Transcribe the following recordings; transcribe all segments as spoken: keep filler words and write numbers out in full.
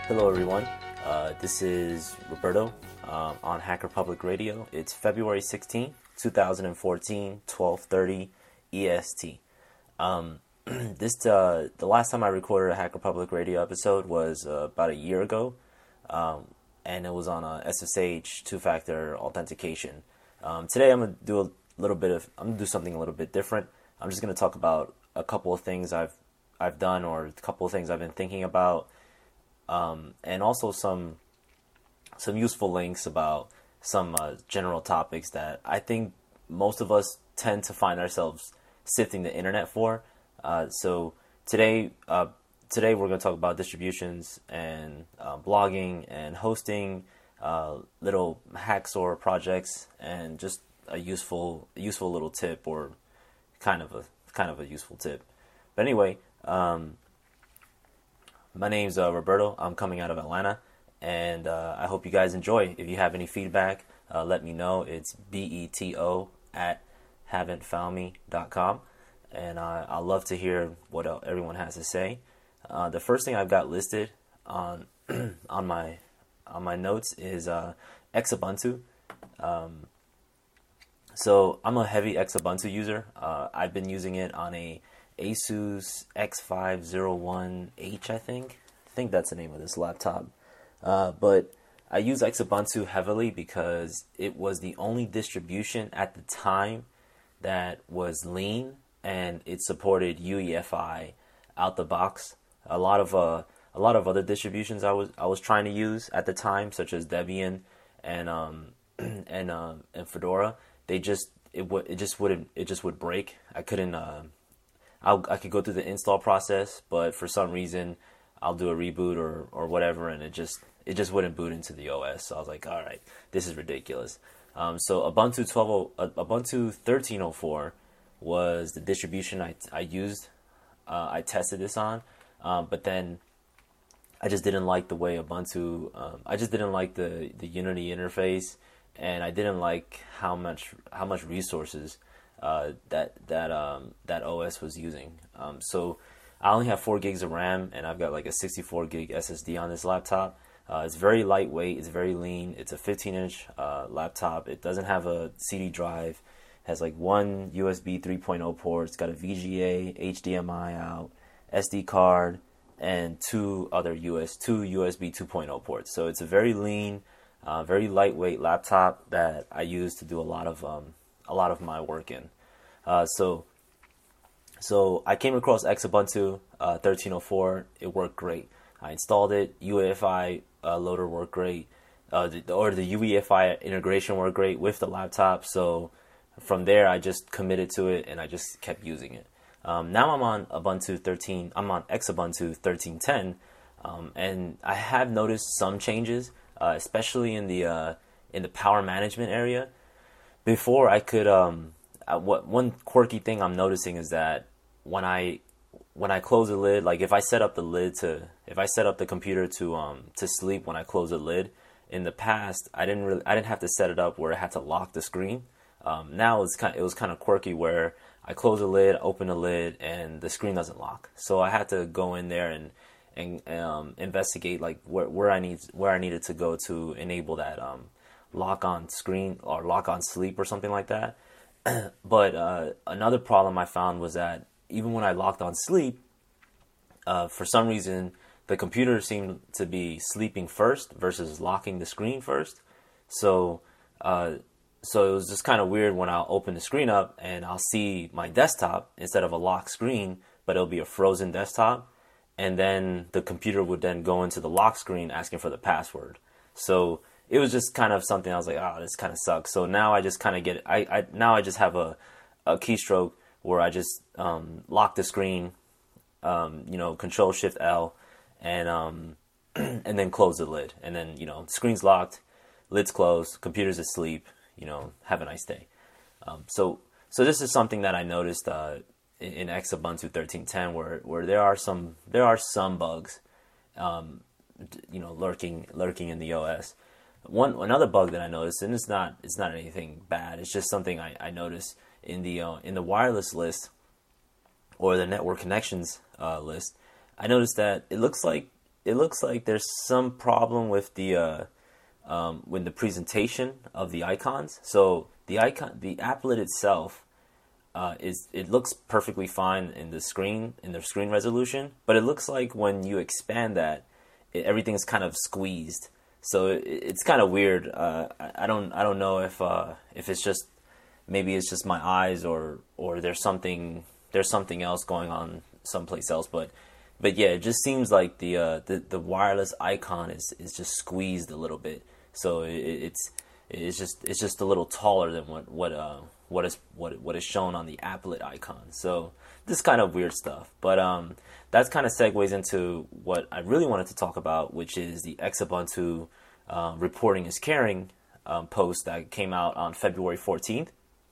Hello, everyone. Uh, this is Roberto um, on Hacker Public Radio. It's February sixteenth, twenty fourteen, twelve thirty E S T. Um, this uh, the last time I recorded a Hacker Public Radio episode was uh, about a year ago, um, and it was on a S S H two-factor authentication. Um, today, I'm gonna do a little bit of I'm gonna do something a little bit different. I'm just gonna talk about a couple of things I've I've done or a couple of things I've been thinking about. Um, and also some some useful links about some uh, general topics that I think most of us tend to find ourselves sifting the internet for. Uh, so today, uh, today we're going to talk about distributions and uh, blogging and hosting, uh, little hacks or projects, and just a useful useful little tip or kind of a kind of a useful tip. But anyway. Um, My name's uh, Roberto. I'm coming out of Atlanta, and uh, I hope you guys enjoy. If you have any feedback, uh, let me know. It's beto at haven't found me dot com, and uh, I'll love to hear what everyone has to say. Uh, the first thing I've got listed on on my on my notes is uh, Xubuntu. Um, so I'm a heavy Xubuntu user. Uh, I've been using it on a Asus X five oh one H, I think. I think that's the name of this laptop. Uh, but I use Xubuntu heavily because it was the only distribution at the time that was lean and it supported U E F I out the box. A lot of uh, a lot of other distributions I was I was trying to use at the time, such as Debian and um, and um, and Fedora. They just it would it just wouldn't it just would break. I couldn't. Uh, I'll, I could go through the install process, but for some reason, I'll do a reboot or, or whatever, and it just it just wouldn't boot into the O S. So I was like, all right, this is ridiculous. Um, so Ubuntu twelve, uh, Ubuntu thirteen oh four was the distribution I I used. Uh, I tested this on, um, but then I just didn't like the way Ubuntu. Um, I just didn't like the the Unity interface, and I didn't like how much how much resources. Uh, that that um, that O S was using. Um, so I only have four gigs of RAM, and I've got like a sixty-four gig S S D on this laptop. Uh, it's very lightweight. It's very lean. It's a fifteen inch uh, laptop. It doesn't have a C D drive. It has like one U S B three point oh port. It's got a V G A, H D M I out, S D card, and two other U S two U S B two point oh ports. So it's a very lean, uh, very lightweight laptop that I use to do a lot of um, a lot of my work in. Uh, so, so I came across Xubuntu uh, thirteen oh four. It worked great. I installed it. U E F I uh, loader worked great, uh, the, or the U E F I integration worked great with the laptop. So from there, I just committed to it and I just kept using it. Um, now I'm on Ubuntu thirteen. I'm on Xubuntu thirteen ten, um, and I have noticed some changes, uh, especially in the uh, in the power management area. Before I could. Um, Uh, what one quirky thing I'm noticing is that when I when I close the lid, like if I set up the lid to if I set up the computer to um to sleep when I close the lid, in the past I didn't really I didn't have to set it up where I had to lock the screen. Um, now it's kind it was kind of quirky where I close the lid, open the lid, and the screen doesn't lock. So I had to go in there and and um, investigate like where where I need where I needed to go to enable that um lock on screen or lock on sleep or something like that. But uh, another problem I found was that even when I locked on sleep, uh, for some reason, the computer seemed to be sleeping first versus locking the screen first. So, uh, so it was just kind of weird when I'll open the screen up and I'll see my desktop instead of a locked screen, but it'll be a frozen desktop. And then the computer would then go into the lock screen asking for the password. So it was just kind of something I was like, oh, this kind of sucks. So now I just kind of get it. I, I now I just have a, a keystroke where I just um, lock the screen, um, you know, Control Shift L, and um, and then close the lid. And then you know, screen's locked, lid's closed, computer's asleep. You know, have a nice day. Um, so so this is something that I noticed uh, in, in Xubuntu thirteen ten, where where there are some there are some bugs, um, you know, lurking lurking in the O S. One another bug that I noticed, and it's not it's not anything bad. It's just something I, I noticed in the uh, in the wireless list or the network connections uh, list. I noticed that it looks like it looks like there's some problem with the uh, um, with the presentation of the icons. So the icon, the applet itself, uh, is it looks perfectly fine in the screen in the screen resolution, but it looks like when you expand that, it, everything's kind of squeezed. So it, it's kind of weird. Uh, I, I don't I don't know if uh, if it's just maybe it's just my eyes or or there's something there's something else going on someplace else, but. But yeah, it just seems like the uh, the the wireless icon is, is just squeezed a little bit. So it, it's it's just it's just a little taller than what what uh what is what what is shown on the applet icon. So this kind of weird stuff. But um, that kind of segues into what I really wanted to talk about, which is the Xubuntu uh, reporting is caring um, post that came out on February fourteenth.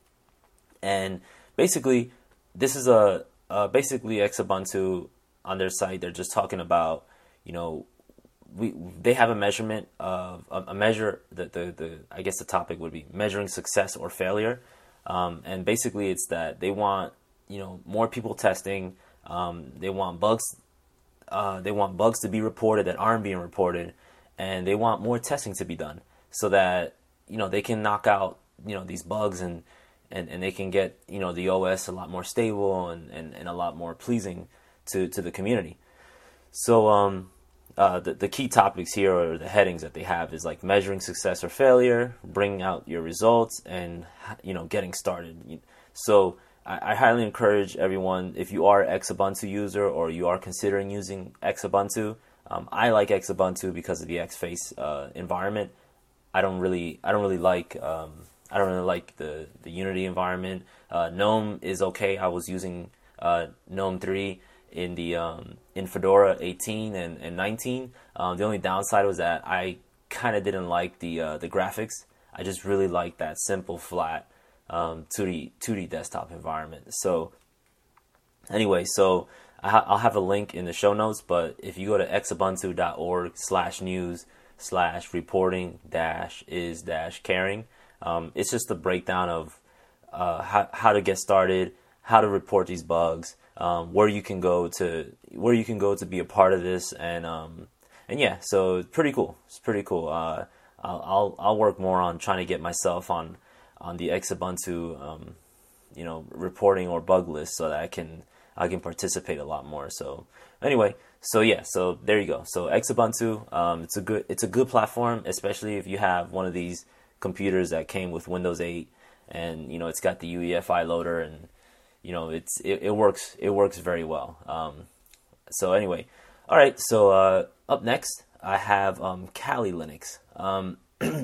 And basically, this is a uh, basically Xubuntu. On their site, they're just talking about, you know, we they have a measurement of a, a measure that the, the I guess the topic would be measuring success or failure, um, and basically it's that they want, you know, more people testing, um, they want bugs, uh, they want bugs to be reported that aren't being reported, and they want more testing to be done so that, you know, they can knock out, you know, these bugs and and, and they can get, you know, the O S a lot more stable and, and, and a lot more pleasing to, to the community. So um, uh, the, the key topics here, or the headings that they have, is like measuring success or failure, bringing out your results, and, you know, getting started. So I, I highly encourage everyone, if you are an Xubuntu user or you are considering using Xubuntu, um, I like Xubuntu because of the Xface uh, environment. I don't really, I don't really like, um, I don't really like the the Unity environment. Uh, GNOME is okay. I was using uh, GNOME three in the um, in Fedora eighteen and, and nineteen. Um, the only downside was that I kind of didn't like the uh, the graphics. I just really like that simple, flat um, two D two D desktop environment. So anyway, so I ha- I'll have a link in the show notes. But if you go to xubuntu dot org slash news slash reporting dash is dash caring, um, it's just a breakdown of uh, how how to get started, how to report these bugs. Um, where you can go to where you can go to be a part of this, and um, and yeah, so it's pretty cool. It's pretty cool. Uh, I'll, I'll I'll work more on trying to get myself on on the Xubuntu, um, you know, reporting or bug list so that I can I can participate a lot more. So anyway, so yeah, so there you go. So Xubuntu, um, it's a good it's a good platform, especially if you have one of these computers that came with Windows eight, and you know it's got the U E F I loader, and you know, it's it, it works it works very well. Um, so anyway, all right. So uh, up next, I have um, Kali Linux. Um,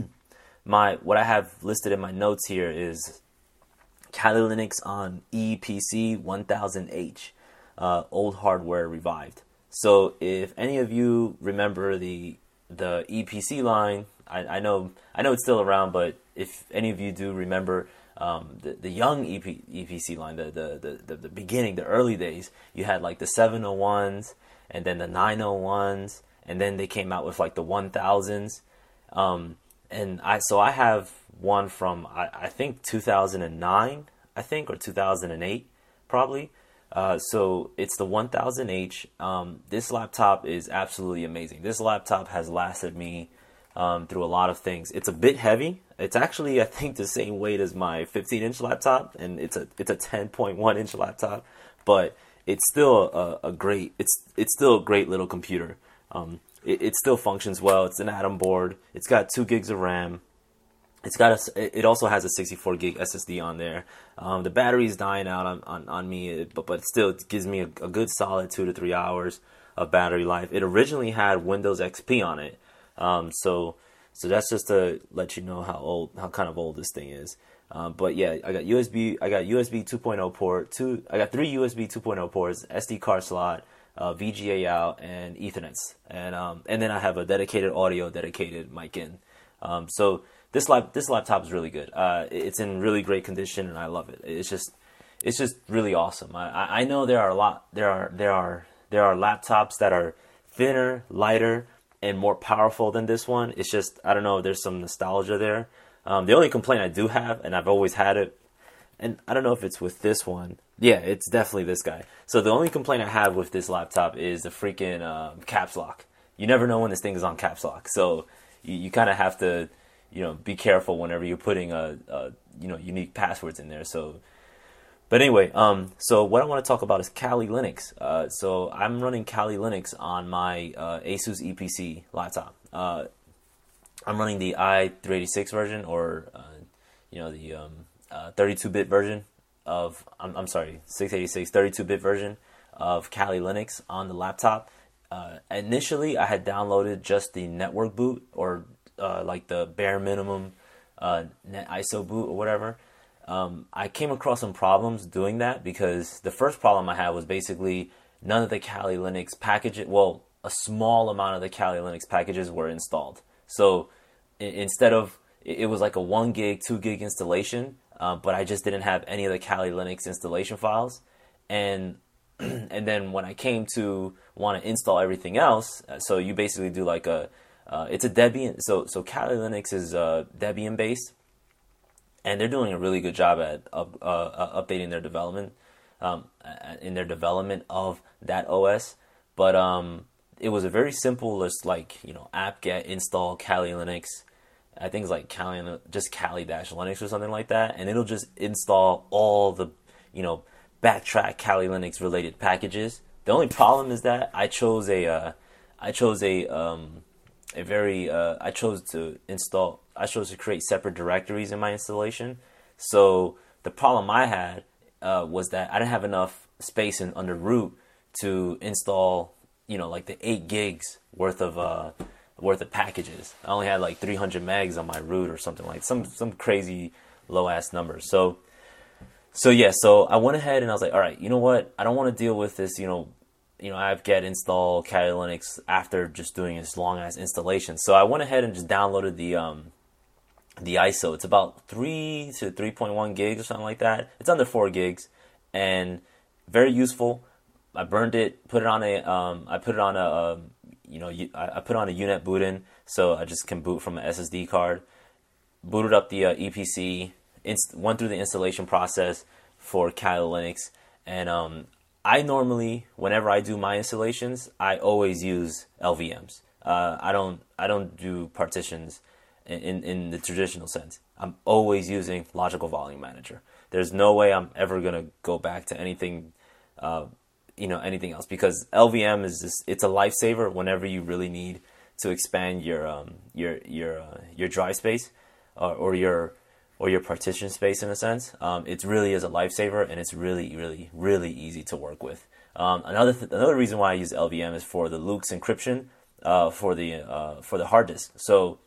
my what I have listed in my notes here is Kali Linux on E P C one thousand H, uh, old hardware revived. So if any of you remember the the E P C line, I, I know I know it's still around, but if any of you do remember. Um, the, the young E P, E P C line, the, the, the, the beginning, the early days, you had like the seven oh ones and then the nine oh ones, and then they came out with like the one thousands. Um, and I, so I have one from, I, I think two thousand nine, I think, or two thousand eight, probably. Uh, so it's the one thousand H. Um, this laptop is absolutely amazing. This laptop has lasted me Um, through a lot of things. It's a bit heavy. It's actually, I think, the same weight as my fifteen inch laptop, and it's a it's a ten point one inch laptop, but it's still a, a great it's it's still a great little computer. Um, it, it still functions well. It's an Atom board. It's got two gigs of RAM. It's got a, it also has a sixty-four gig S S D on there. Um, the battery is dying out on, on, on me, but but still it gives me a, a good solid two to three hours of battery life. It originally had Windows X P on it. Um, so, so that's just to let you know how old, how kind of old this thing is. Um, but yeah, I got U S B, I got U S B two point oh port, two, I got three U S B two point oh ports, S D card slot, uh, V G A out, and Ethernets. And, um, and then I have a dedicated audio, dedicated mic in. Um, so this lap, this laptop is really good. Uh, it's in really great condition and I love it. It's just, it's just really awesome. I, I know there are a lot, there are, there are, there are laptops that are thinner, lighter, and more powerful than this one. It's just, I don't know, there's some nostalgia there. Um, the only complaint I do have, and I've always had it, and I don't know if it's with this one. Yeah, it's definitely this guy. So the only complaint I have with this laptop is the freaking uh, caps lock. you never know when this thing is on caps lock. So you, you kind of have to, you know, be careful whenever you're putting a, a you know unique passwords in there. So, but anyway, um, so what I want to talk about is Kali Linux. Uh, so I'm running Kali Linux on my uh, Asus E P C laptop. Uh, I'm running the i three eighty-six version, or uh, you know the um, uh, thirty-two bit version of I'm, I'm sorry, six eighty-six thirty-two bit version of Kali Linux on the laptop. Uh, initially, I had downloaded just the network boot, or uh, like the bare minimum uh, net I S O boot or whatever. Um, I came across some problems doing that, because the first problem I had was basically none of the Kali Linux packages, well, a small amount of the Kali Linux packages were installed. So I- instead of, it was like a one gig, two gig installation, uh, but I just didn't have any of the Kali Linux installation files. And and then when I came to want to install everything else, uh, so you basically do like a, uh, it's a Debian, so so Kali Linux is uh, Debian based, and they're doing a really good job at uh, uh, updating their development, um, in their development of that O S. But um, it was a very simple, just like, you know, apt-get install Kali Linux. I think it's like Kali, just Kali-Linux or something like that, and it'll just install all the, you know, backtrack Kali Linux related packages. The only problem is that I chose a, uh, I chose a, um, a very, uh, I chose to install, I chose to create separate directories in my installation. So the problem I had uh, was that I didn't have enough space in under root to install, you know, like the eight gigs worth of uh, worth of packages. I only had like three hundred megs on my root or something, like some some crazy low ass numbers. So. So yeah, so I went ahead and I was like, all right, you know what? I don't want to deal with this, you know, you know, apt-get install Kali Linux after just doing this long ass installation. So I went ahead and just downloaded the um, the I S O. It's about three to three point one gigs or something like that. It's under four gigs, and very useful. I burned it, put it on a, um, I put it on a, um, you know, I, I put on a U N E T boot in, so I just can boot from an S S D card. Booted up the uh, E P C. Inst- went through the installation process for Kali Linux, and um, I normally, whenever I do my installations, I always use L V Ms. Uh, I don't, I don't do partitions in, in, in the traditional sense. I'm always using Logical Volume Manager. There's no way I'm ever gonna go back to anything, uh, you know, anything else, because L V M is just, it's a lifesaver whenever you really need to expand your um, your your uh, your drive space, or, or your or your partition space in a sense. Um, it really is a lifesaver, and it's really, really, really easy to work with. Um, another th- another reason why I use L V M is for the Lux encryption uh, for the uh, for the hard disk. So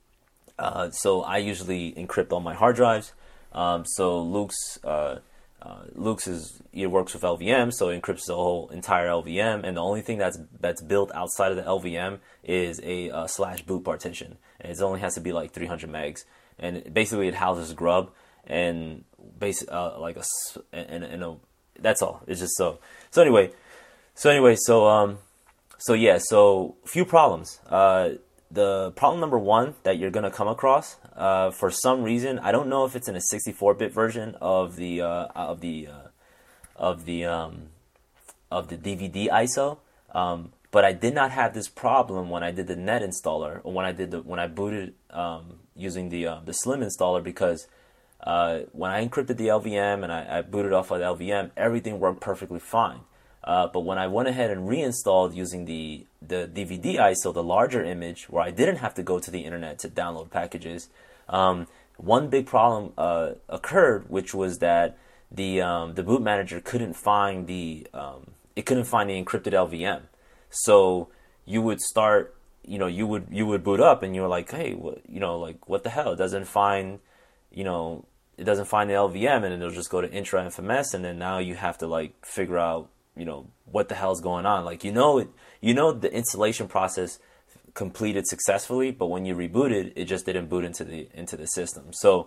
uh, so I usually encrypt all my hard drives. Um, so Lux uh, uh, Lux is, it works with L V M, so it encrypts the whole entire L V M, and the only thing that's that's built outside of the L V M is a uh, slash boot partition, and it only has to be like three hundred megs. And basically, it houses grub and base uh, like a and, and a, that's all. It's just so. So anyway, so anyway, so um, so yeah, so few problems. Uh, the problem number one that you're gonna come across, uh, for some reason, I don't know if it's in a sixty-four bit version of the uh, of the uh, of the um, of the D V D I S O. Um, But I did not have this problem when I did the net installer, or when I did the when I booted um, using the uh, the Slim installer, because uh, when I encrypted the L V M and I, I booted off of the L V M, everything worked perfectly fine. Uh, but when I went ahead and reinstalled using the the D V D I S O, the larger image, where I didn't have to go to the internet to download packages, um, one big problem uh, occurred, which was that the um, the boot manager couldn't find the um, it couldn't find the encrypted L V M. So you would start, you know, you would you would boot up, and you're like, hey, what, you know, like, what the hell? It doesn't find, you know, it doesn't find the L V M, and then it'll just go to intra F M S, and then now you have to like figure out, you know, what the hell's going on. Like, you know, it, you know, the installation process completed successfully, but when you rebooted, it just didn't boot into the into the system. So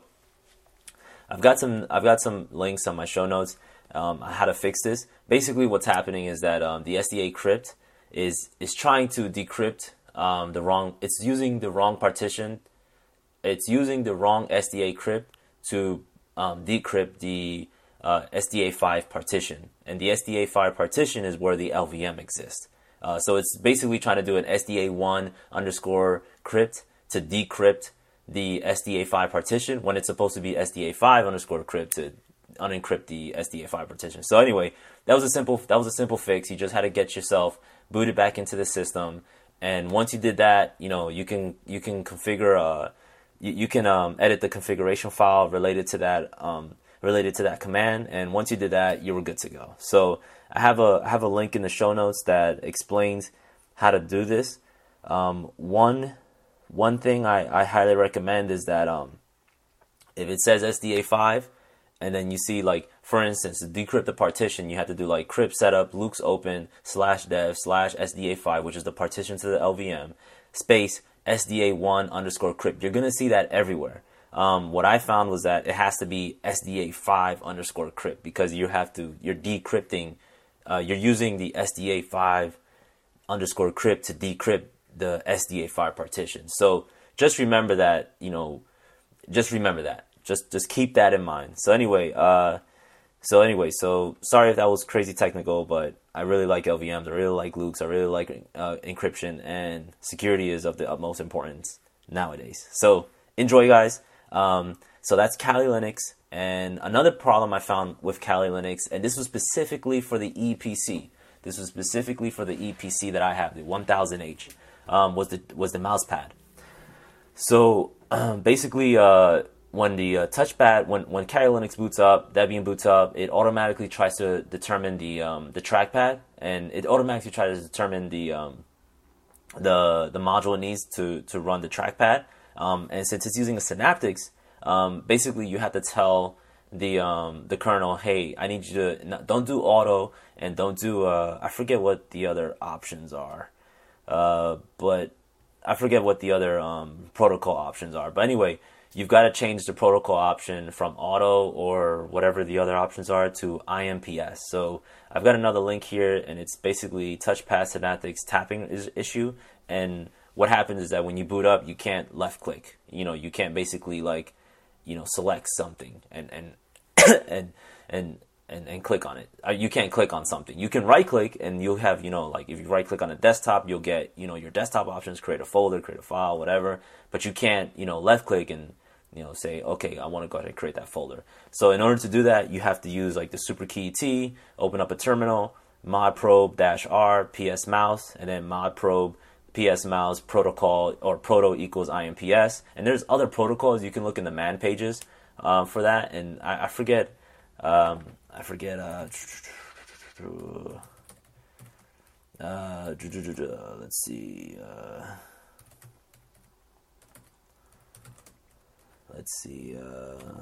I've got some I've got some links on my show notes um, on how to fix this. Basically, what's happening is that um, the S D A crypt is is trying to decrypt um, the wrong. It's using the wrong partition. It's using the wrong S D A crypt to um, decrypt the uh, S D A five partition, and the S D A five partition is where the L V M exists. Uh, so it's basically trying to do an S D A one underscore crypt to decrypt the S D A five partition when it's supposed to be S D A five underscore crypt to unencrypt the S D A five partition. So anyway, that was a simple that was a simple fix. You just had to get yourself booted back into the system, and once you did that, you know you can you can configure uh you, you can um, edit the configuration file related to that um related to that command, and once you did that, you were good to go. So I have a I have a link in the show notes that explains how to do this. Um, one one thing I, I highly recommend is that um, if it says S D A five, and then you see, like, for instance, to decrypt the partition, you have to do like crypt setup Luke's open slash dev slash S D A five, which is the partition to the L V M, space S D A one underscore crypt. You're gonna see that everywhere. Um, what I found was that it has to be S D A five underscore crypt, because you have to you're decrypting, uh, you're using the S D A five underscore crypt to decrypt the S D A five partition. So just remember that, you know, just remember that. Just just keep that in mind. So anyway, uh, so anyway, so sorry if that was crazy technical, but I really like L V Ms. I really like Luke's. I really like uh, encryption, and security is of the utmost importance nowadays. So enjoy, guys. Um, so that's Kali Linux. And another problem I found with Kali Linux, and this was specifically for the E P C. This was specifically for the E P C that I have, the one thousand H, um, was the was the mouse pad. So um, basically, uh, when the uh, touchpad, when when Kali Linux boots up, Debian boots up, it automatically tries to determine the um, the trackpad, and it automatically tries to determine the um, the the module it needs to to run the trackpad. Um, and since it's using a Synaptics, um, basically you have to tell the um, the kernel, hey, I need you to not, don't do auto, and don't do uh, I forget what the other options are, uh, but I forget what the other um, protocol options are. But anyway, you've got to change the protocol option from auto or whatever the other options are to I M P S. So I've got another link here, and it's basically touchpad Synaptics tapping is issue. And what happens is that when you boot up, you can't left click. You know, you can't basically like, you know, select something and and and and and and click on it. You can't click on something. You can right click, and you'll have, you know, like if you right click on a desktop, you'll get, you know, your desktop options, create a folder, create a file, whatever. But you can't, you know, left click and, you know, say, okay, I want to go ahead and create that folder. So in order to do that, you have to use like the super key T, open up a terminal, modprobe dash R, ps mouse, and then modprobe ps mouse protocol or proto equals I M P S. And there's other protocols. You can look in the man pages uh, for that. And I, I forget, um, I forget, uh, uh, let's see, uh, let's see, uh,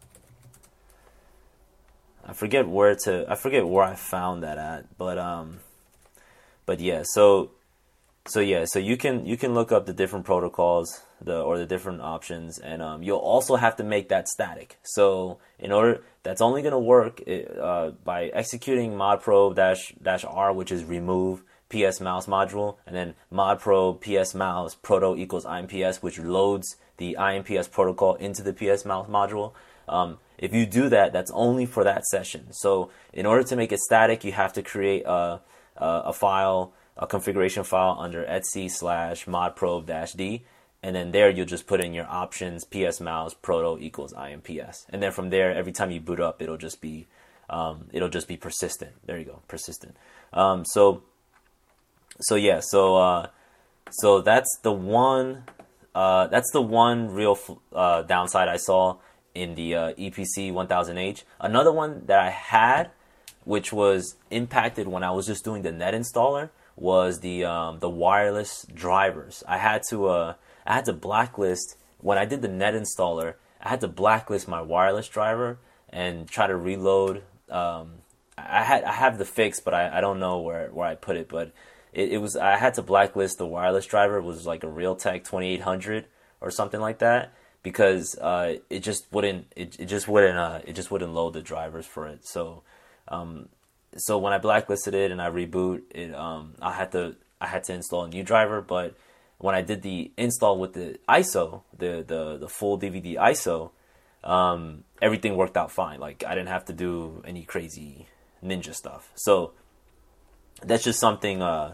I forget where to, I forget where I found that at, but, um, but yeah, so, so yeah, so you can, you can look up the different protocols, the, or the different options, and, um, you'll also have to make that static. So in order, that's only going to work, uh, by executing modprobe dash, dash R, which is remove ps mouse module, and then modprobe ps mouse proto equals I M P S, which loads the I M P S protocol into the ps mouse module. Um, if you do that, that's only for that session. So in order to make it static, you have to create a, a, a file, a configuration file under etc slash modprobe dash d, and then there you'll just put in your options ps mouse proto equals I M P S, and then from there, every time you boot up, it'll just be um, it'll just be persistent. There you go, persistent. Um, so so yeah, so uh, so that's the one. Uh, that's the one real uh, downside I saw in the uh, E P C one thousand H. Another one that I had, which was impacted when I was just doing the net installer, was the um, the wireless drivers. I had to uh, I had to blacklist when I did the net installer. I had to blacklist my wireless driver and try to reload. Um, I had I have the fix, but I, I don't know where, where I put it. But it, it was I had to blacklist the wireless driver. It was like a Realtek twenty-eight hundred or something like that, because uh, it just wouldn't it, it just wouldn't uh, it just wouldn't load the drivers for it. So um, so when I blacklisted it and I reboot it, um, I had to I had to install a new driver. But when I did the install with the I S O, the the the full D V D I S O, um, everything worked out fine. Like I didn't have to do any crazy ninja stuff. So that's just something uh,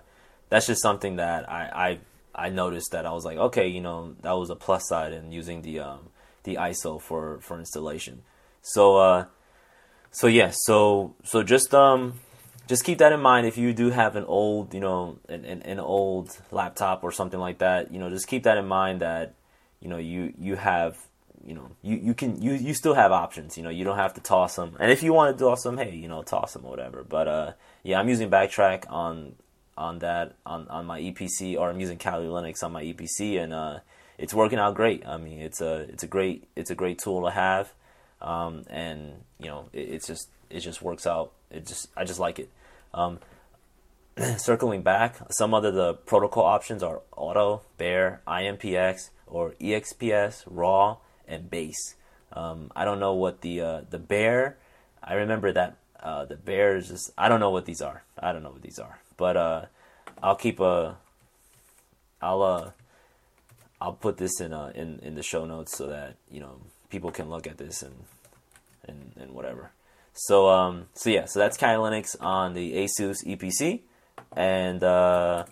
that's just something that I, I I noticed that I was like, okay, you know, that was a plus side in using the um, the I S O for, for installation. So uh, so yeah, so so just um just keep that in mind if you do have an old, you know, an, an, an old laptop or something like that. You know, just keep that in mind that, you know, you you have, you know, you, you can you, you still have options. You know, you don't have to toss them. And if you want to toss them, hey, you know, toss them or whatever. But uh, yeah, I'm using Backtrack on on that on, on my E P C, or I'm using Kali Linux on my E P C, and uh, it's working out great. I mean, it's a it's a great it's a great tool to have, um, and you know, it, it's just it just works out. It just I just like it. Um, circling back, some other the protocol options are Auto, Bear, I M P X, or E X P S, Raw, and Base. Um, I don't know what the uh, the Bear. I remember that uh, the Bear is just. I don't know what these are. I don't know what these are. But uh, I'll keep a. I'll uh, I'll put this in uh in, in the show notes so that, you know, people can look at this and and, and whatever. So um so yeah, so that's Kali Linux on the ASUS E P C. And uh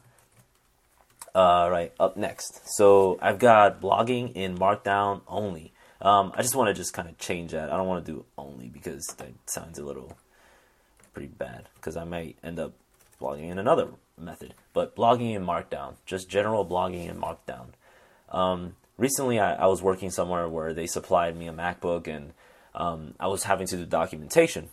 uh right, up next. So I've got blogging in Markdown only. Um I just want to just kind of change that. I don't want to do only because that sounds a little pretty bad, because I might end up blogging in another method. But blogging in Markdown, just general blogging in Markdown. Um recently I, I was working somewhere where they supplied me a MacBook, and Um, I was having to do documentation.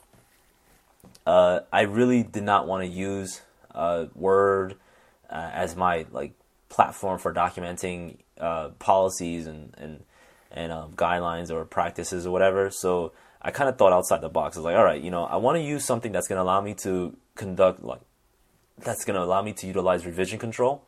Uh, I really did not want to use uh, Word uh, as my like platform for documenting uh, policies and and and um, guidelines or practices or whatever. So I kind of thought outside the box. I was like, all right, you know, I want to use something that's going to allow me to conduct like that's going to allow me to utilize revision control,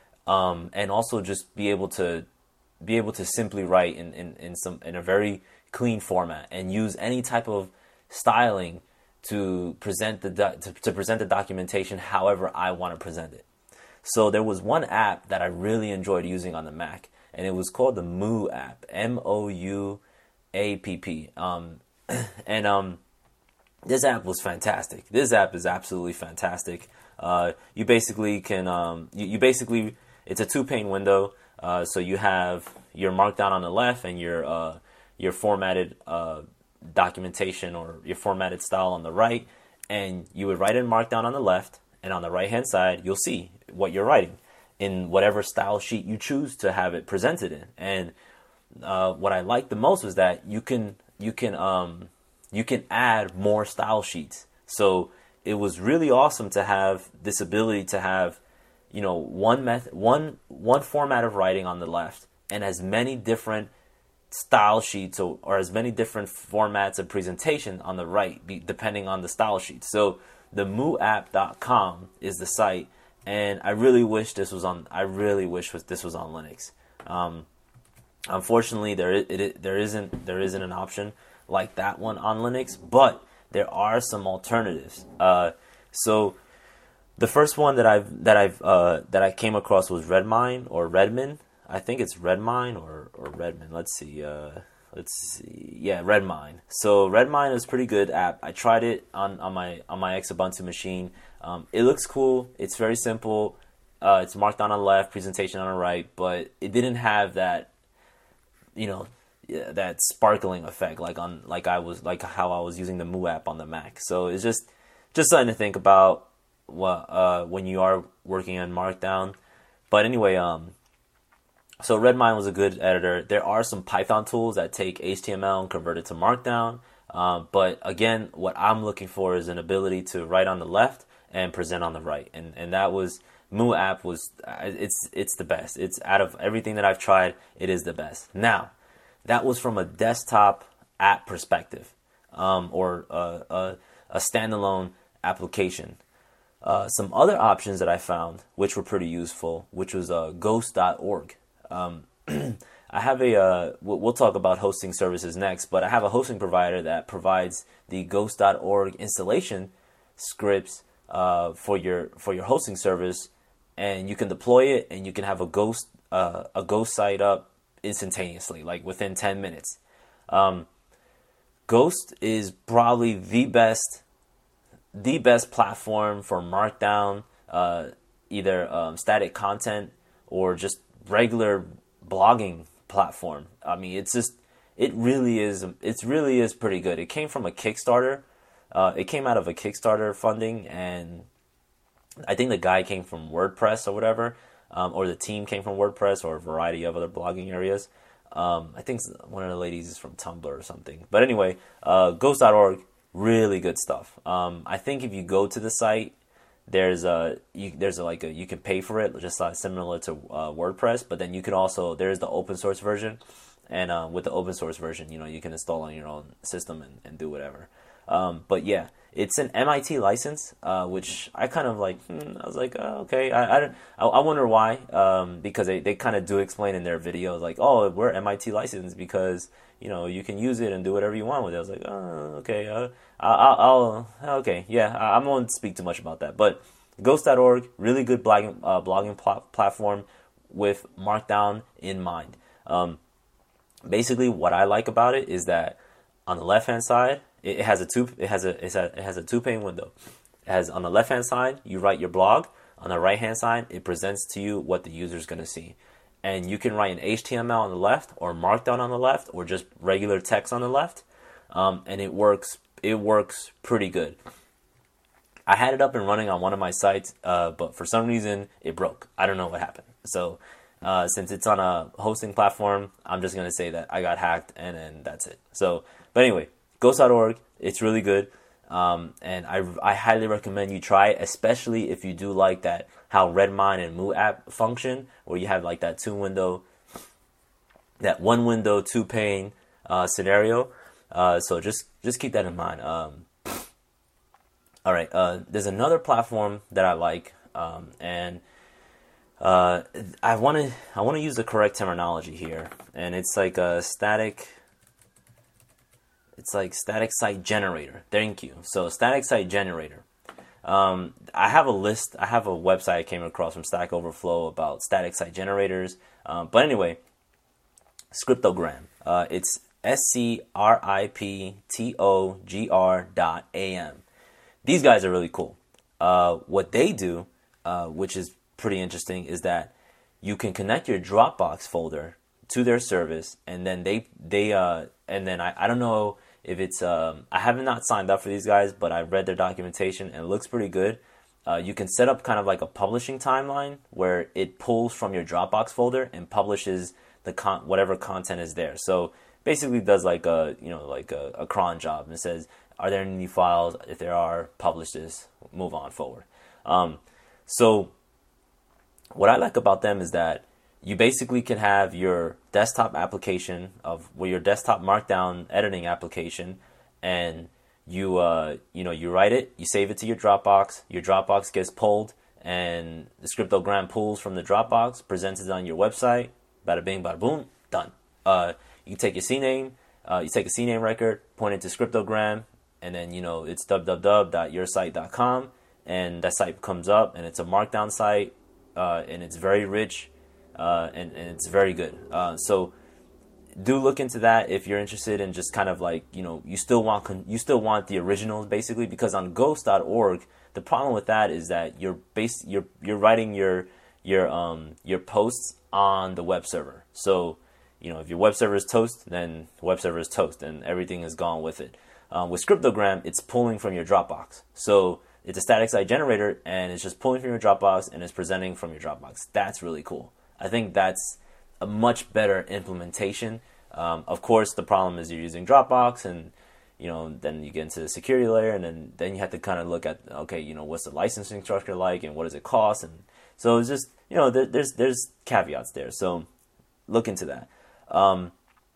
um, and also just be able to be able to simply write in, in, in some in a very clean format and use any type of styling to present the do- to, to present the documentation however I want to present it. So there was one app that I really enjoyed using on the Mac, and it was called the Moo app, M O U A P P. Um, and um, this app was fantastic. This app is absolutely fantastic. Uh, you basically can um, you, you basically it's a two pane window. Uh, so you have your Markdown on the left and your uh, your formatted uh, documentation or your formatted style on the right, and you would write in Markdown on the left, and on the right hand side you'll see what you're writing in whatever style sheet you choose to have it presented in. And uh, what I liked the most was that you can you can um, you can add more style sheets. So it was really awesome to have this ability to have, you know, one method, one one format of writing on the left, and as many different style sheets or, or as many different formats of presentation on the right, be, depending on the style sheet. So the moo app dot com is the site, and I really wish this was on. I really wish was this was on Linux. Um, unfortunately, there it, it there isn't there isn't an option like that one on Linux, but there are some alternatives. Uh, so the first one that I've that I've uh, that I came across was Redmine or Redmine. I think it's Redmine or, or Redmine. Let's see. Uh, let's see. Yeah, Redmine. So Redmine is a pretty good app. I tried it on, on my on my Xubuntu machine. Um, it looks cool. It's very simple. Uh, it's Markdown on the left, presentation on the right, but it didn't have that, you know, that sparkling effect like on like I was like how I was using the Moo app on the Mac. So it's just just something to think about what uh, when you are working on Markdown. But anyway, um. So Redmine was a good editor. There are some Python tools that take H T M L and convert it to Markdown. Uh, but again, what I'm looking for is an ability to write on the left and present on the right. And and that was, Moo app was, it's it's the best. It's out of everything that I've tried, it is the best. Now, that was from a desktop app perspective, um, or a, a, a standalone application. Uh, some other options that I found, which were pretty useful, which was uh, ghost dot org. Um, I have a, uh, we'll talk about hosting services next, but I have a hosting provider that provides the ghost dot org installation scripts uh, for your for your hosting service, and you can deploy it, and you can have a ghost uh, a ghost site up instantaneously, like within ten minutes. Um, Ghost is probably the best the best platform for Markdown. Uh, either um, static content or just regular blogging platform. I mean, it's just it really is it's really is pretty good. It came from a Kickstarter. Uh, it came out of a Kickstarter funding, and I think the guy came from WordPress or whatever, um, or the team came from WordPress or a variety of other blogging areas. Um, I think one of the ladies is from Tumblr or something. But anyway, uh, ghost dot org, really good stuff. Um, I think if you go to the site, there's a you, there's a, like a you can pay for it, just like similar to uh, WordPress. But then you can also there's the open source version, and uh, with the open source version, you know, you can install on your own system and, and do whatever. Um, but yeah, it's an M I T license, uh, which I kind of like. Hmm, I was like, oh, okay. I I, don't, I I wonder why, um, because they, they kind of do explain in their videos, like, oh, we're M I T licensed because you know you can use it and do whatever you want with it. I was like, oh, okay. Uh, I'll, I'll okay, yeah. I, I won't speak too much about that, but ghost dot org, really good blogging uh, blogging pl- platform with Markdown in mind. Um, basically, what I like about it is that on the left hand side, it has a two. It has a it has a, it has a two pane window. It has on the left hand side, you write your blog. On the right hand side, it presents to you what the user is going to see, and you can write an H T M L on the left, or Markdown on the left, or just regular text on the left, um, and it works. It works pretty good. I had it up and running on one of my sites, uh, but for some reason it broke. I don't know what happened. So uh, since it's on a hosting platform, I'm just going to say that I got hacked, and then that's it. So, but anyway. ghost dot org, it's really good, um, and I, I highly recommend you try it, especially if you do like that how Redmine and Moo app function, where you have like that two window, that one window, two pane uh, scenario. Uh, so just just keep that in mind. Um, all right, uh, there's another platform that I like, um, and uh, I want to I want to use the correct terminology here, and it's like a static. It's like static site generator. Thank you. So static site generator. Um, I have a list. I have a website I came across from Stack Overflow about static site generators. Um, but anyway, Scriptogram. Uh, it's S C R I P T O G R dot A M. These guys are really cool. Uh, what they do, uh, which is pretty interesting, is that you can connect your Dropbox folder to their service, and then they they uh, and then I, I don't know if it's um, I have not signed up for these guys, but I read their documentation and it looks pretty good. Uh, you can set up kind of like a publishing timeline where it pulls from your Dropbox folder and publishes the con- whatever content is there. So basically, does like a you know like a, a cron job and says, are there any files? If there are, publish this. Move on forward. Um, so what I like about them is that you basically can have your desktop application of well, your desktop Markdown editing application, and you uh, you know you write it, you save it to your Dropbox. Your Dropbox gets pulled, and the Scriptogram pulls from the Dropbox, presents it on your website. Bada bing, bada boom, done. Uh, you take your C name, uh, you take a C name record, point it to Scriptogram, and then you know it's w w w dot your site dot com, and that site comes up, and it's a Markdown site, uh, and it's very rich. Uh, and, and it's very good. Uh, so do look into that if you're interested in just kind of like, you know, you still want con- you still want the originals basically, because on ghost dot org, the problem with that is that you're base you're you're writing your your um your posts on the web server. So, you know, if your web server is toast, then the web server is toast and everything is gone with it. Um, with Scriptogram, it's pulling from your Dropbox. So it's a static site generator and it's just pulling from your Dropbox and it's presenting from your Dropbox. That's really cool. I think that's a much better implementation. Um, of course, the problem is you're using Dropbox, and you know then you get into the security layer, and then, then you have to kind of look at okay, you know what's the licensing structure like, and what does it cost, and so it's just you know there, there's there's caveats there. So look into that. Um,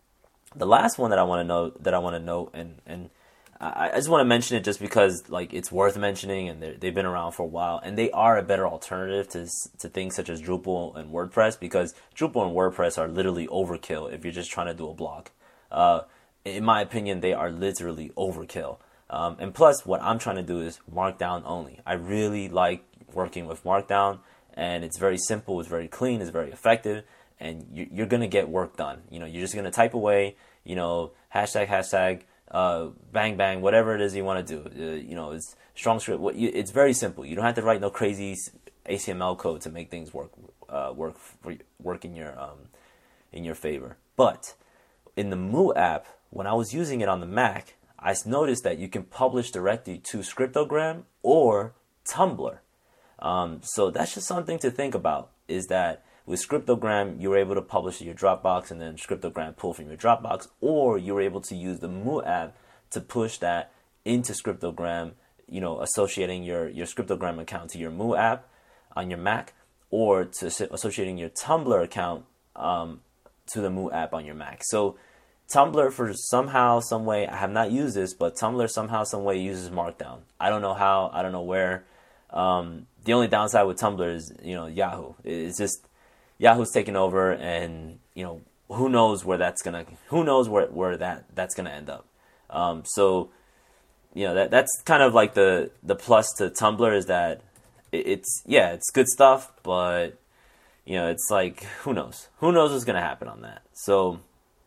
the last one that I want to know that I want to note, and and I, I just want to mention it just because like it's worth mentioning, and they've been around for a while, and they are a better alternative to to things such as Drupal and WordPress, because Drupal and WordPress are literally overkill if you're just trying to do a blog. Uh, in my opinion, they are literally overkill. Um, and plus, what I'm trying to do is Markdown only. I really like working with Markdown, and it's very simple, it's very clean, it's very effective, and you, you're gonna get work done. You know, you're just gonna type away, you know, hashtag hashtag. Uh, bang bang, whatever it is you want to do. Uh, you know, it's strong script. What you, it's very simple. You don't have to write no crazy H T M L code to make things work uh, work for, work in your um, in your favor. But in the Moo app, when I was using it on the Mac, I noticed that you can publish directly to Scriptogram or Tumblr. Um, so that's just something to think about, is that with Scriptogram, you were able to publish to your Dropbox and then Scriptogram pull from your Dropbox, or you were able to use the Moo app to push that into Scriptogram, you know, associating your, your Scriptogram account to your Moo app on your Mac, or to associating your Tumblr account um, to the Moo app on your Mac. So Tumblr, for somehow, some way, I have not used this, but Tumblr somehow, some way uses Markdown. I don't know how, I don't know where. Um, the only downside with Tumblr is, you know, Yahoo. It's just, Yahoo's taken over, and, you know, who knows where that's gonna, who knows where, where that, that's gonna end up. Um, so, you know, that that's kind of like the, the plus to Tumblr, is that it, it's, yeah, it's good stuff, but, you know, it's like, who knows? Who knows what's gonna happen on that? So,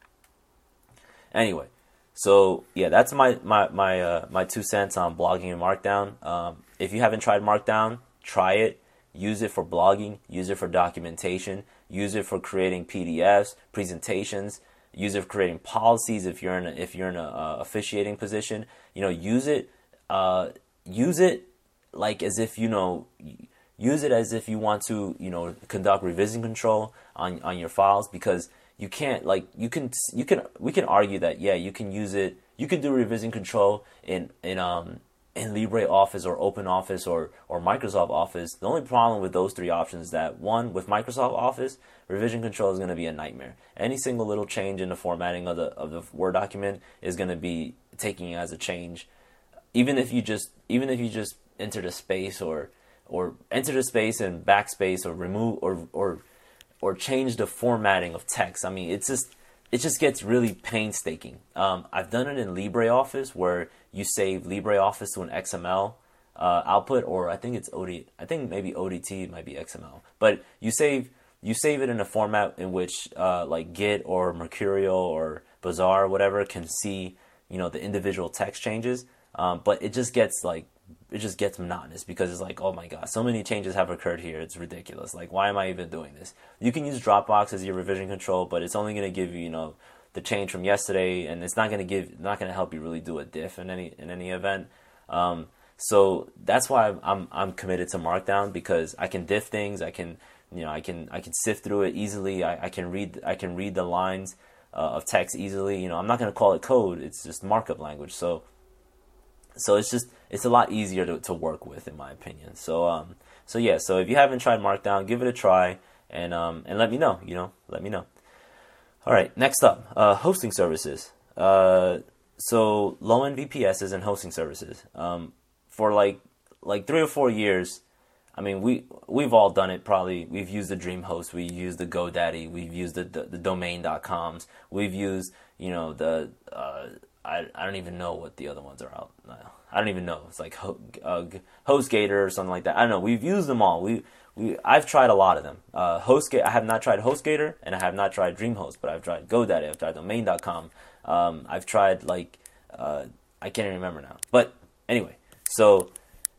anyway, so yeah, that's my my my uh, my two cents on blogging and Markdown. Um, if you haven't tried Markdown, try it. Use it for blogging. Use it for documentation. Use it for creating P D Fs, presentations. Use it for creating policies. If you're in a, if you're in a uh, officiating position, you know, use it. Uh, use it like as if you know. Use it as if you want to, you know, conduct revision control on on your files, because you can't, like, you can, you can, we can argue that, yeah, you can use it, you can do revision control in, in, um, in LibreOffice or OpenOffice or, or Microsoft Office. The only problem with those three options is that, one, with Microsoft Office, revision control is going to be a nightmare. Any single little change in the formatting of the, of the Word document is going to be taking it as a change. Even if you just, even if you just enter the space or, or enter the space and backspace or remove, or, or, or change the formatting of text. I mean, it's just, it just gets really painstaking. Um, I've done it in LibreOffice, where you save LibreOffice to an X M L uh, output, or I think it's O D, I think maybe O D T might be X M L. But you save, you save it in a format in which uh, like Git or Mercurial or Bazaar or whatever can see, you know, the individual text changes. Um, but it just gets like, it just gets monotonous, because it's like, oh my god, so many changes have occurred here. It's ridiculous. Like, why am I even doing this? You can use Dropbox as your revision control, but it's only going to give you, you know, the change from yesterday, and it's not going to give, not going to help you really do a diff in any in any event. Um, so that's why I'm I'm committed to Markdown, because I can diff things. I can, you know, I can I can sift through it easily. I, I can read I can read the lines uh, of text easily. You know, I'm not going to call it code. It's just markup language. So. So it's just, it's a lot easier to, to work with, in my opinion. So um so yeah, so if you haven't tried Markdown, give it a try, and um and let me know, you know, let me know. All right, next up, uh, hosting services. Uh, so low-end V P Ss and hosting services. Um, for like like three or four years, I mean, we we've all done it. Probably we've used the DreamHost, we've used the GoDaddy, we've used the the, the domain dot coms, we've used, you know, the uh, I I don't even know what the other ones are out. I don't even know. It's like uh, HostGator or something like that. I don't know. We've used them all. We we I've tried a lot of them. Uh, HostGator. I have not tried HostGator, and I have not tried DreamHost, but I've tried GoDaddy. I've tried domain dot com. Um, I've tried like uh, I can't even remember now. But anyway, so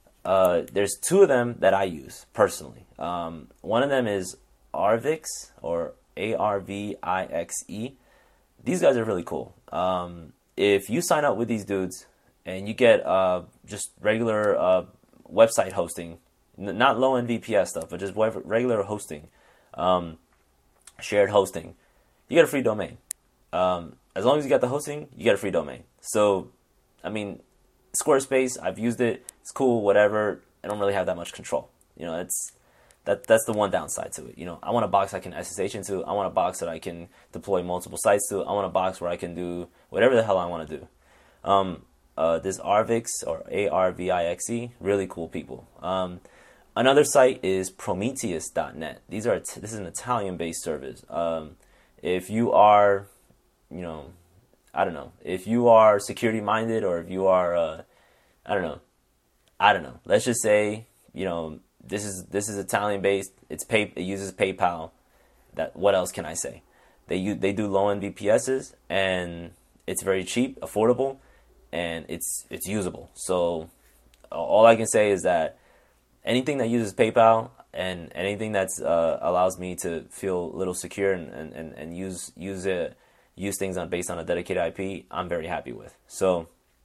uh, there's two of them that I use personally. Um, one of them is Arvixe, or A R V I X E. These guys are really cool. Um, if you sign up with these dudes, and you get uh, just regular uh, website hosting, n- not low-end V P S stuff, but just web- regular hosting, um, shared hosting, you get a free domain. Um, as long as you got the hosting, you get a free domain. So, I mean, Squarespace, I've used it. It's cool, whatever. I don't really have that much control. You know, it's that that's the one downside to it. You know, I want a box I can S S H into. I want a box that I can deploy multiple sites to. I want a box where I can do whatever the hell I want to do. Um, Uh, this Arvixe, or A R V I X E, really cool people. Um, another site is Prometheus dot net. These are this is an Italian-based service. Um, if you are, you know, I don't know, if you are security-minded, or if you are, uh, I don't know, I don't know. Let's just say, you know, this is this is Italian-based. It's pay. It uses PayPal. That what else can I say? They use, they do low-end V P Ss, and it's very cheap, affordable, and it's it's usable. So all I can say is that anything that uses PayPal, and anything that's uh, allows me to feel a little secure and, and, and, and use use it use things on based on a dedicated I P, I'm very happy with. So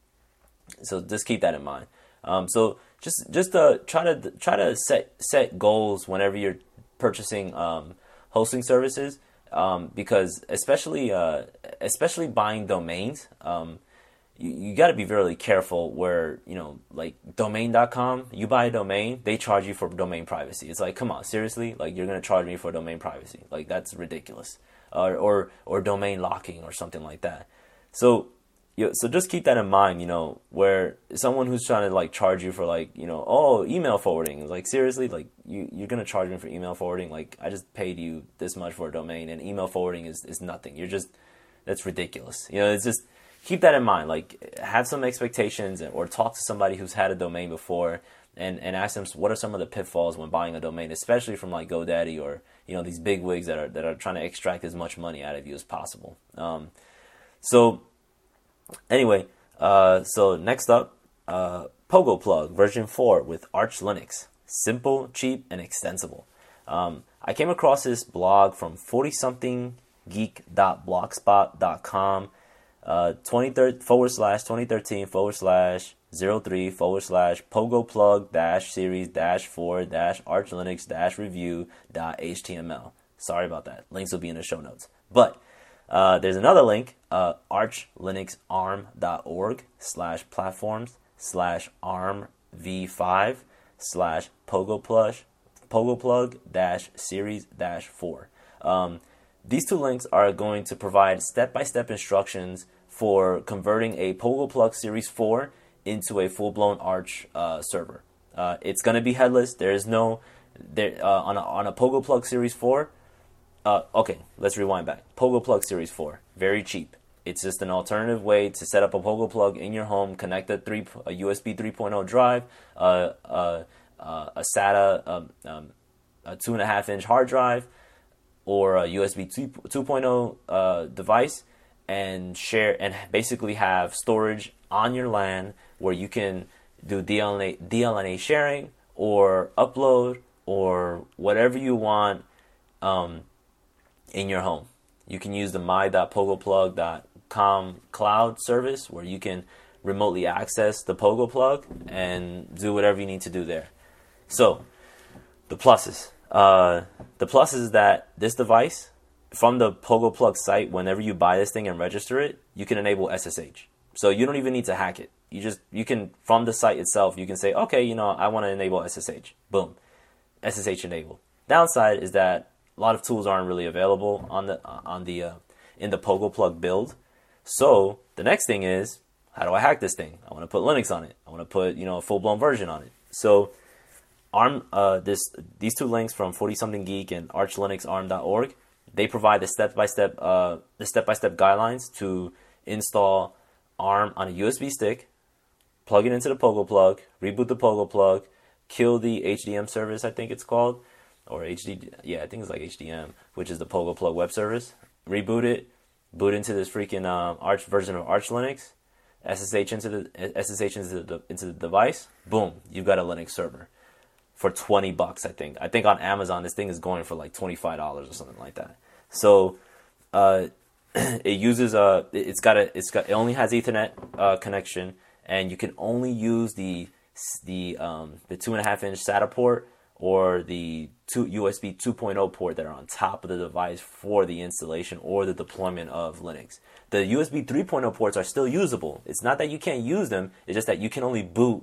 so just keep that in mind. Um, so just just uh, try to try to set set goals whenever you're purchasing um, hosting services, um, because especially uh, especially buying domains. Um, You, you got to be really careful where, you know, like domain dot com, you buy a domain, they charge you for domain privacy. It's like, come on, seriously? Like, you're going to charge me for domain privacy. Like, that's ridiculous. Uh, or or domain locking or something like that. So, you, so just keep that in mind, you know, where someone who's trying to, like, charge you for, like, you know, oh, email forwarding. Like, seriously? Like, you, you're going to charge me for email forwarding? Like, I just paid you this much for a domain, and email forwarding is, is nothing. You're just, that's ridiculous. You know, it's just... Keep that in mind. Like, have some expectations, or talk to somebody who's had a domain before, and, and ask them what are some of the pitfalls when buying a domain, especially from like GoDaddy or, you know, these big wigs that are that are trying to extract as much money out of you as possible. Um, so anyway, uh, so next up, uh, PogoPlug version four with Arch Linux, simple, cheap, and extensible. Um, I came across this blog from forty something geek dot blogspot dot com. Uh, twenty-third forward slash twenty thirteen forward slash zero three forward slash pogoplug dash series dash four dash arch linux dash review dot html. Sorry about that. Links will be in the show notes. But uh, there's another link, uh, archlinuxarm.org slash platforms slash arm v5 slash pogoplug pogoplug dash series dash four. Um, these two links are going to provide step-by-step instructions for converting a PogoPlug Series four into a full-blown Arch uh, server. Uh, it's going to be headless. There is no there uh, on a, on a PogoPlug Series four. Uh, okay, let's rewind back. PogoPlug Series four, very cheap. It's just an alternative way to set up a PogoPlug in your home, connect a three a U S B three point oh drive, uh, uh, uh, a SATA, um, um, a two and a half inch hard drive, or a U S B two point oh uh, device, and share and basically have storage on your LAN where you can do D L N A, D L N A sharing or upload or whatever you want um, in your home. You can use the my dot pogoplug dot com cloud service where you can remotely access the PogoPlug and do whatever you need to do there. So, the pluses. Uh, the plus is that this device, from the PogoPlug site, whenever you buy this thing and register it, you can enable S S H. So you don't even need to hack it. You just, you can, from the site itself, you can say, okay, you know, I want to enable S S H. Boom. S S H enabled. Downside is that a lot of tools aren't really available on the, on the, uh, in the PogoPlug build. So the next thing is, how do I hack this thing? I want to put Linux on it. I want to put, you know, a full-blown version on it. So Arm, uh, this, these two links from forty something geek and arch linux arm dot org, they provide the step-by-step uh, the step-by-step guidelines to install ARM on a U S B stick, plug it into the PogoPlug, reboot the PogoPlug, kill the H D M service, I think it's called, or H D, yeah, I think it's like H D M, which is the PogoPlug web service. Reboot it, boot into this freaking um, Arch version of Arch Linux, S S H into the S S H into the into the device. Boom, you've got a Linux server for twenty bucks. I think. I think on Amazon this thing is going for like twenty-five dollars or something like that. So, uh, it uses a. It's got a. It's got. It only has Ethernet uh, connection, and you can only use the the um, the two and a half inch SATA port or the two U S B two point oh port that are on top of the device for the installation or the deployment of Linux. The U S B three point oh ports are still usable. It's not that you can't use them. It's just that you can only boot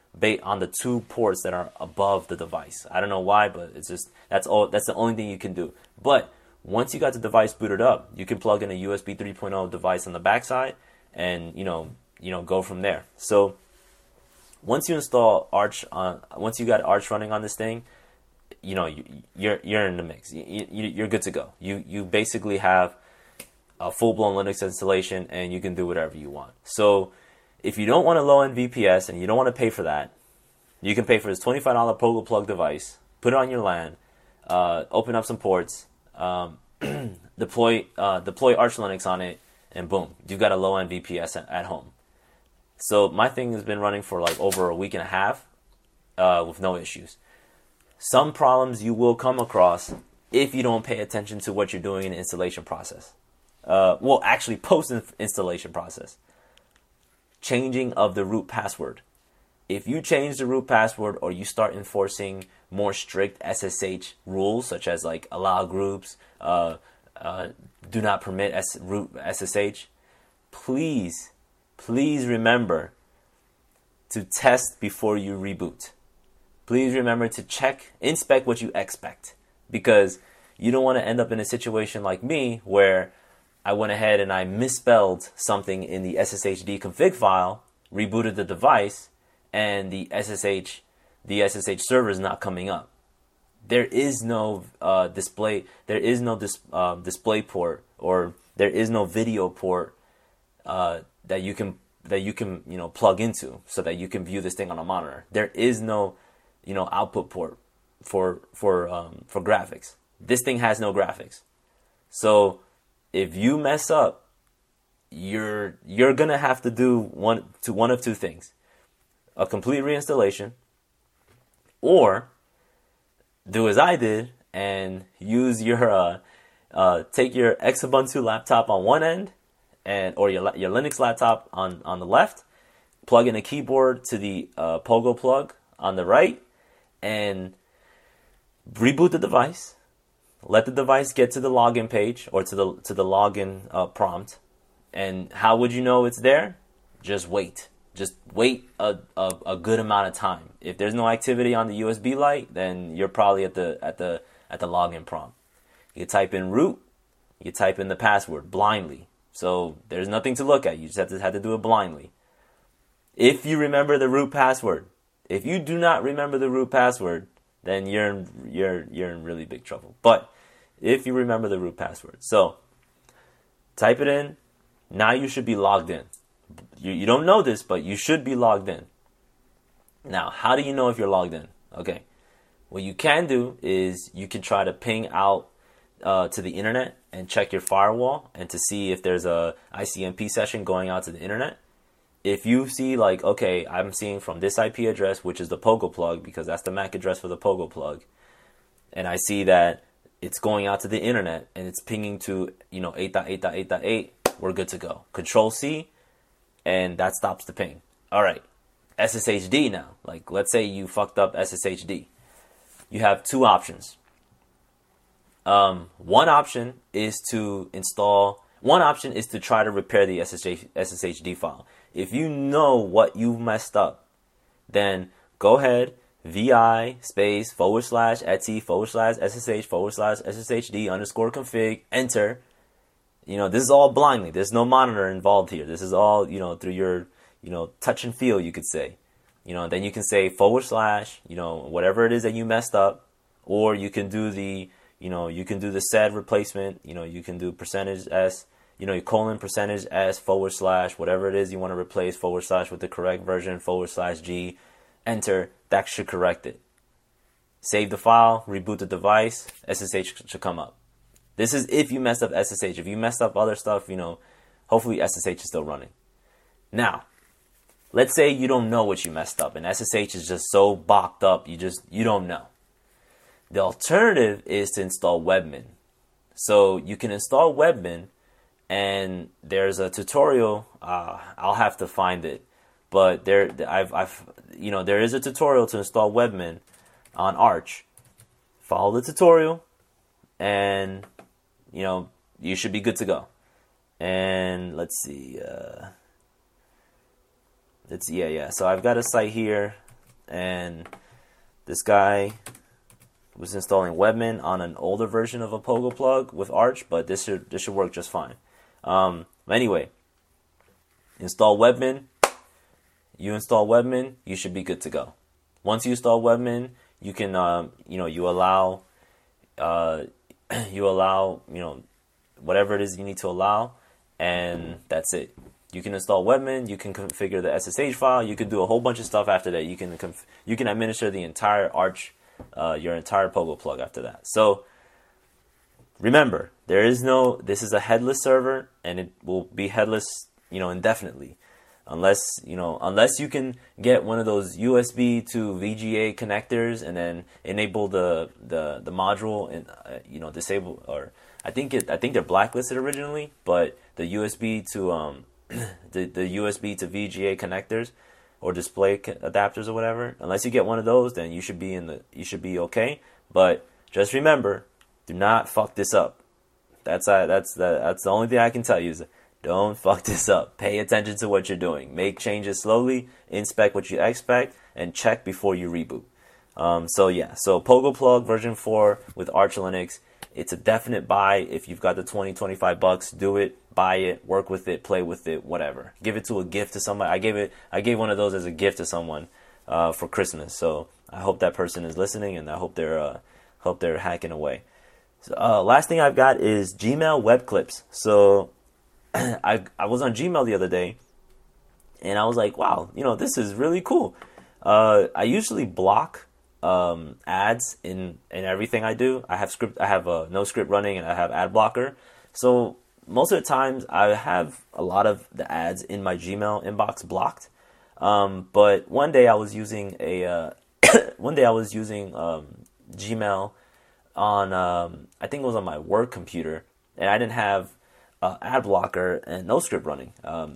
on the two ports that are above the device. I don't know why, but it's just that's all. That's the only thing you can do. But once you got the device booted up, you can plug in a U S B three point oh device on the backside, and you know, you know, go from there. So once you install Arch, on, once you got Arch running on this thing, you know, you, you're you're in the mix. You, you, you're good to go. You you basically have a full-blown Linux installation, and you can do whatever you want. So if you don't want a low-end V P S and you don't want to pay for that, you can pay for this twenty-five dollar PogoPlug device, put it on your LAN, uh, open up some ports, um, deploy uh, deploy Arch Linux on it, and boom, you've got a low-end V P S at, at home. So my thing has been running for like over a week and a half uh, with no issues. some problems you will come across if you don't pay attention to what you're doing in the installation process. Uh, well, actually, post-installation process. Changing of the root password. If you change the root password or you start enforcing more strict S S H rules, such as like allow groups, uh, uh, do not permit S- root S S H, please, please remember to test before you reboot. Please remember to check, inspect what you expect, because you don't want to end up in a situation like me where I went ahead and I misspelled something in the S S H D config file, rebooted the device, and the S S H, the S S H server is not coming up. There is no uh, display. There is no dis, uh, display port, or there is no video port uh, that you can that you can you know plug into so that you can view this thing on a monitor. There is no you know output port for for um, for graphics. This thing has no graphics. So if you mess up, you're you're gonna have to do one to one of two things: a complete reinstallation, or do as I did and use your uh, uh, take your Xubuntu laptop on one end, and or your your Linux laptop on on the left, plug in a keyboard to the uh, Pogo plug on the right, and reboot the device. Let the device get to the login page or to the to the login uh, prompt. And how would you know it's there? Just wait. Just wait a, a, a good amount of time. If there's no activity on the U S B light, then you're probably at the at the at the login prompt. You type in root, you type in the password blindly. So there's nothing to look at. You just have to have to do it blindly. If you remember the root password, if you do not remember the root password, then you're in, you're you're in really big trouble. But if you remember the root password, so type it in. Now you should be logged in. You you don't know this, but you should be logged in. Now, how do you know if you're logged in? Okay, what you can do is you can try to ping out uh, to the internet and check your firewall and to see if there's a I C M P session going out to the internet. If you see like, okay, I'm seeing from this I P address, which is the Pogo plug, because that's the M A C address for the Pogo plug, and I see that it's going out to the internet and it's pinging to, you know, eight dot eight dot eight dot eight, we're good to go. Control C, and that stops the ping. All right, S S H D now. Like, let's say you fucked up S S H D. You have two options. Um, one option is to install, one option is to try to repair the S S H D file. If you know what you've messed up, then go ahead, vi space forward slash etsy forward slash ssh forward slash sshd underscore config, enter. You know, this is all blindly. There's no monitor involved here. This is all, you know, through your, you know, touch and feel, you could say. You know, then you can say forward slash, you know, whatever it is that you messed up, or you can do the, you know, you can do the said replacement, you know, you can do percentage s, you know, colon percentage s forward slash, whatever it is you want to replace, forward slash with the correct version, forward slash g, enter. That should correct it. Save the file, reboot the device, S S H should come up. This is if you messed up S S H. If you messed up other stuff, you know, hopefully S S H is still running. Now, let's say you don't know what you messed up and S S H is just so bocked up, you just, you don't know. The alternative is to install Webmin. So you can install Webmin, and there's a tutorial, uh, I'll have to find it, but there, I've, I've, you know, there is a tutorial to install Webmin on Arch. Follow the tutorial, and you know, you should be good to go. And let's see, uh, let's yeah, yeah. So I've got a site here, and this guy was installing Webmin on an older version of a Pogo plug with Arch, but this should this should work just fine. Um, anyway, install Webmin. You install Webmin, you should be good to go. Once you install Webmin, you can, um, you know, you allow, uh, you allow, you know, whatever it is you need to allow, and that's it. You can install Webmin, you can configure the S S H file, you can do a whole bunch of stuff after that. You can conf- you can administer the entire Arch, uh, your entire Pogo plug after that. So remember, there is no, this is a headless server, and it will be headless, you know, indefinitely. unless you know unless you can get one of those U S B to V G A connectors and then enable the the the module and uh, you know disable, or I think it I think they're blacklisted originally, but the U S B to um the the U S B to V G A connectors or display adapters or whatever, unless you get one of those, then you should be in the you should be okay. But just remember, do not fuck this up. That's uh, that's the that's the only thing I can tell you is don't fuck this up. Pay attention to what you're doing. Make changes slowly, inspect what you expect, and check before you reboot. Um, so yeah, so Pogo Plug version four with Arch Linux. It's a definite buy. If you've got the twenty, twenty-five bucks, do it, buy it, work with it, play with it, whatever. Give it to a gift to somebody. I gave it, I gave one of those as a gift to someone uh, for Christmas. So I hope that person is listening, and I hope they're, uh, hope they're hacking away. So, uh, last thing I've got is Gmail web clips. So I I was on Gmail the other day, and I was like, wow, you know, this is really cool. Uh, I usually block um, ads in, in everything I do. I have script, I have a no script running, and I have ad blocker. So most of the times I have a lot of the ads in my Gmail inbox blocked. Um, but one day I was using a uh, one day I was using um, Gmail on um, I think it was on my work computer, and I didn't have uh, ad blocker and no script running. Um,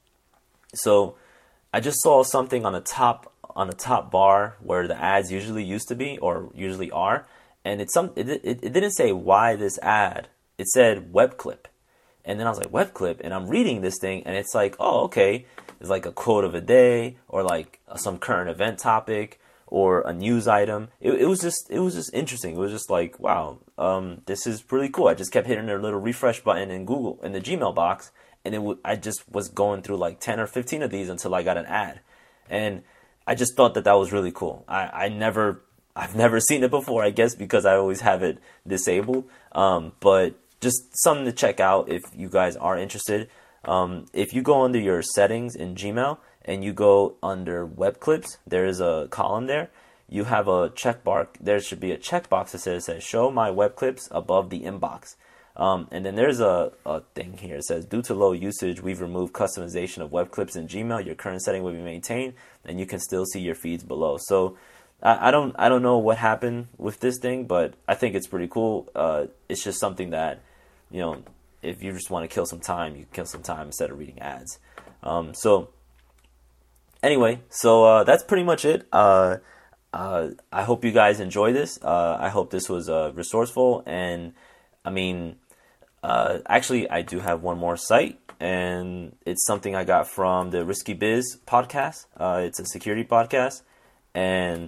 so I just saw something on the top on the top bar where the ads usually used to be or usually are, and it's some it, it, it didn't say why this ad. It said web clip, and then I was like web clip, and I'm reading this thing, and it's like, oh, okay, it's like a quote of a day or like some current event topic or a news item. It, it was just it was just interesting. It was just like, wow, um, this is pretty cool. I just kept hitting their little refresh button in Google in the Gmail box, and it w- I just was going through like ten or fifteen of these until I got an ad, and I just thought that that was really cool. I, I never I've never seen it before, I guess because I always have it disabled. Um, but just something to check out if you guys are interested. Um, if you go under your settings in Gmail and you go under web clips, there is a column there. You have a checkbox. There should be a checkbox that says, says show my web clips above the inbox. Um, and then there's a, a thing here. It says, due to low usage, we've removed customization of web clips in Gmail. Your current setting will be maintained, and you can still see your feeds below. So I, I don't I don't know what happened with this thing, but I think it's pretty cool. Uh, it's just something that, you know, if you just want to kill some time, you can kill some time instead of reading ads. Um, so anyway, so uh, that's pretty much it. Uh, uh, I hope you guys enjoy this. Uh, I hope this was uh, resourceful, and I mean, uh, actually, I do have one more site, and it's something I got from the Risky Biz podcast. Uh, it's a security podcast, and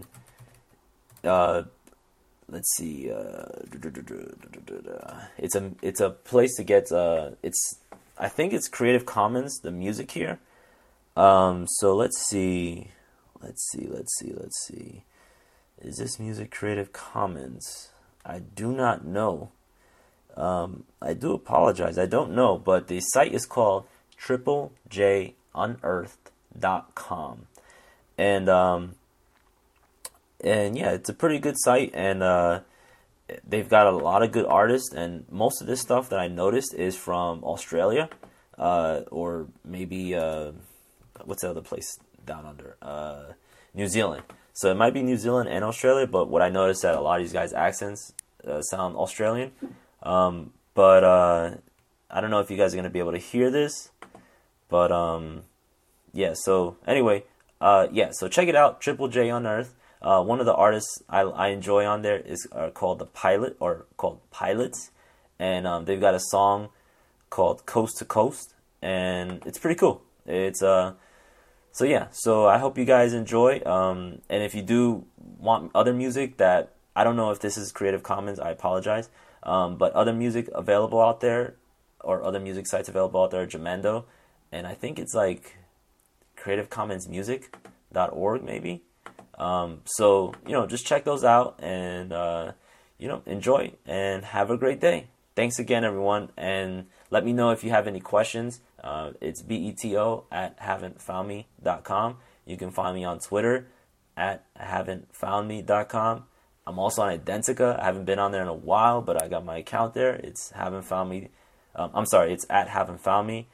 uh, let's see, uh, it's a it's a place to get. Uh, it's I think it's Creative Commons, the music here. Um, so let's see, let's see, let's see, let's see. Is this music Creative Commons? I do not know. Um, I do apologize. I don't know, but the site is called triple j unearthed dot com, and um, and yeah, it's a pretty good site, and uh, they've got a lot of good artists, and most of this stuff that I noticed is from Australia, uh, or maybe uh, what's the other place down under? Uh, New Zealand. So it might be New Zealand and Australia, but what I noticed that a lot of these guys' accents uh, sound Australian. Um, but, uh, I don't know if you guys are going to be able to hear this, but, um, yeah, so anyway, uh, yeah, so check it out, Triple J Unearthed. Uh, one of the artists I, I enjoy on there is uh, called The Pilot, or called Pilots, and, um, they've got a song called Coast to Coast, and it's pretty cool. It's, uh, so yeah, so I hope you guys enjoy, um, and if you do want other music that, I don't know if this is Creative Commons, I apologize. Um, but other music available out there, or other music sites available out there, Jamendo, and I think it's like creative commons music dot org maybe. Um, so, you know, just check those out, and, uh, you know, enjoy, and have a great day. Thanks again, everyone, and let me know if you have any questions. Uh, it's beto at haven't found me dot com. You can find me on Twitter at haven't found me dot com. I'm also on Identica. I haven't been on there in a while, but I got my account there. It's haven't found me. Um, I'm sorry, it's at haven't found me.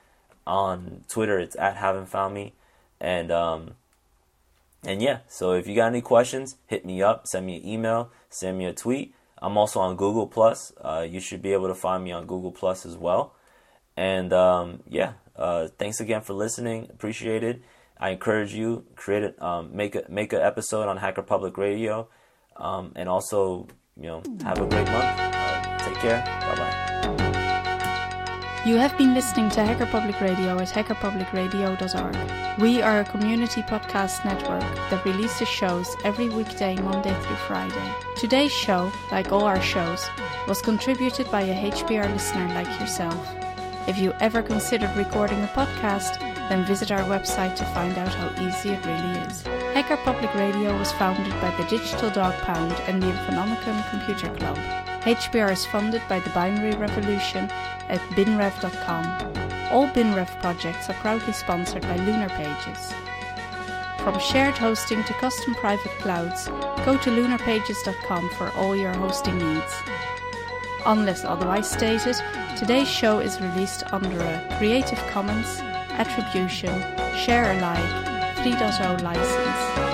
On Twitter, it's at Haven't Found Me. And, um, and yeah, so if you got any questions, hit me up, send me an email, send me a tweet. I'm also on Google Plus. Uh, you should be able to find me on Google Plus as well. And um, yeah, uh, thanks again for listening. Appreciate it. I encourage you, create it, um, make a make an episode on Hacker Public Radio, um, and also, you know, have a great month. Uh, take care. Bye bye. You have been listening to Hacker Public Radio at hacker public radio dot org. We are a community podcast network that releases shows every weekday, Monday through Friday. Today's show, like all our shows, was contributed by a H P R listener like yourself. If you ever considered recording a podcast, then visit our website to find out how easy it really is. Hacker Public Radio was founded by the Digital Dog Pound and the Infonomicon Computer Club. H P R is funded by the Binary Revolution at bin rev dot com. All BinRev projects are proudly sponsored by Lunar Pages. From shared hosting to custom private clouds, go to lunar pages dot com for all your hosting needs. Unless otherwise stated, today's show is released under a Creative Commons Attribution Share Alike three point oh license.